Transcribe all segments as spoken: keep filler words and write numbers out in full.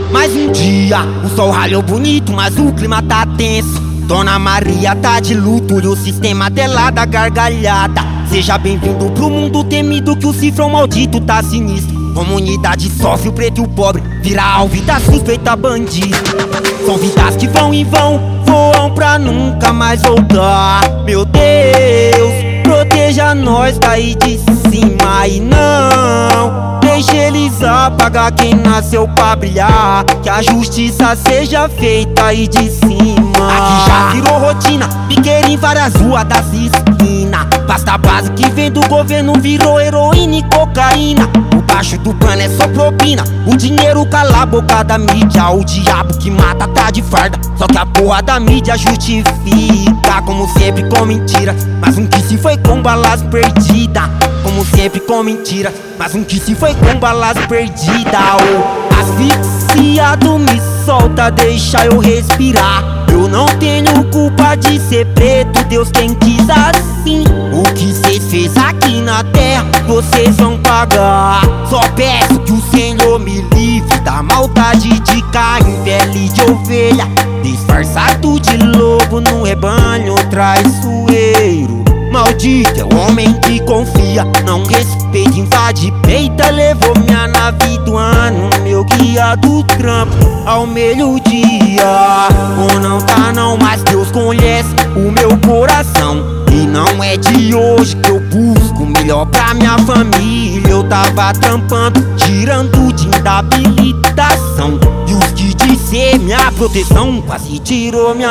Mais um dia, o sol ralhou bonito, mas o clima tá tenso. Dona Maria tá de luto e o sistema dela dá gargalhada. Seja bem-vindo pro mundo temido que o cifrão maldito tá sinistro. Comunidade sofre, o preto e o pobre vira alvo da suspeita bandido. São vidas que vão e vão, voam pra nunca mais voltar. Meu Deus, proteja nós daí de cima e não deixe eles apagar quem nasceu pra brilhar. Que a justiça seja feita aí de cima. Aqui já virou rotina, piqueira em várias ruas das esquinas. Pasta base que vem do governo virou heroína e cocaína. O baixo do pano é só propina, o dinheiro cala a boca da mídia. O diabo que mata tá de farda, só que a porra da mídia justifica, como sempre com mentira. Mas um que se foi com balas perdida, como sempre com mentira. Mas um que se foi com balas perdida. O asfixiado me solta, deixa eu respirar. Eu não tenho culpa de ser preto, Deus quem quis assim. O que cês fez aqui na terra, vocês vão pagar. Só peço que o Senhor me livre da maldade de cair em pele de ovelha, disfarçado de lobo no rebanho traiçoeiro. Maldito é o homem que confia, não respeita, invade, peita. Levou minha nave do ano, meu guia do trampo ao meio-dia. Ou não tá não, mas Deus conhece o meu coração. E não é de hoje que eu busco o melhor pra minha família. Eu tava trampando, tirando de habilitação, e os que disser minha proteção quase tirou minha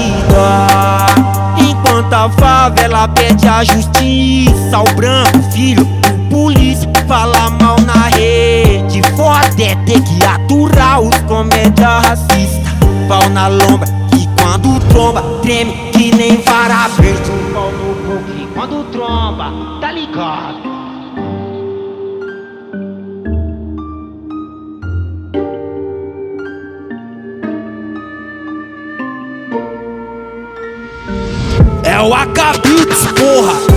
vida. Enquanto a favela pede a justiça, o branco filho do polícia fala mal na rede. Foda é ter que aturar os comédia racista. Pau na lombra que quando tromba treme que nem vara verde. Um pau no cu que quando tromba, tá ligado? É o Acabits, porra!